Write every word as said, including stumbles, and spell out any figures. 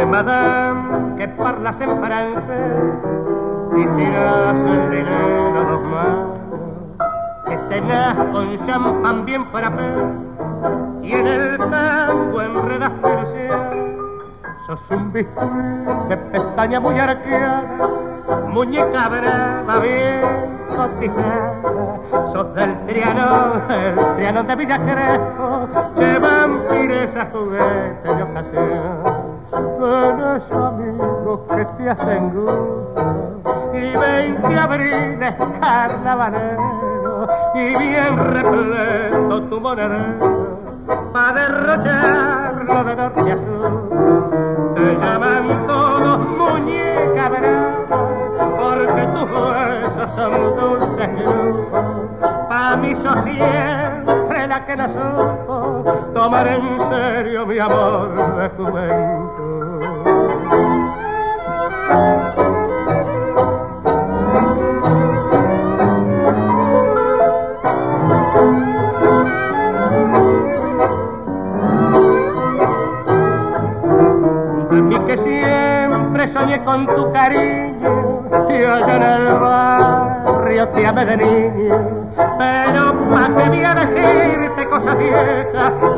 madame que parlas en francés y tiras el dinero dos manos, que cenas con champán bien frappé y en el tango enredas persianas. Sos un biscuit de pestaña muy arqueada, muñeca brava bien cotizada. Sos del Trianón, el Trianón de Villa Crespo, que vampiresa juguete de ocasión. Tienes amigos que te hacen gusto y veinte abriles carnavaleros y bien repleto tu monedero pa' derrocharlo de norte a sur. Te llaman todos muñeca brava porque tus huesos son dulces lujos. Pa' mí sos siempre la que no supo tomar en serio mi amor de juventud. Soñé con tu cariño y allá en el barrio te amé de niño, pero pa' que voy a decirte cosas viejas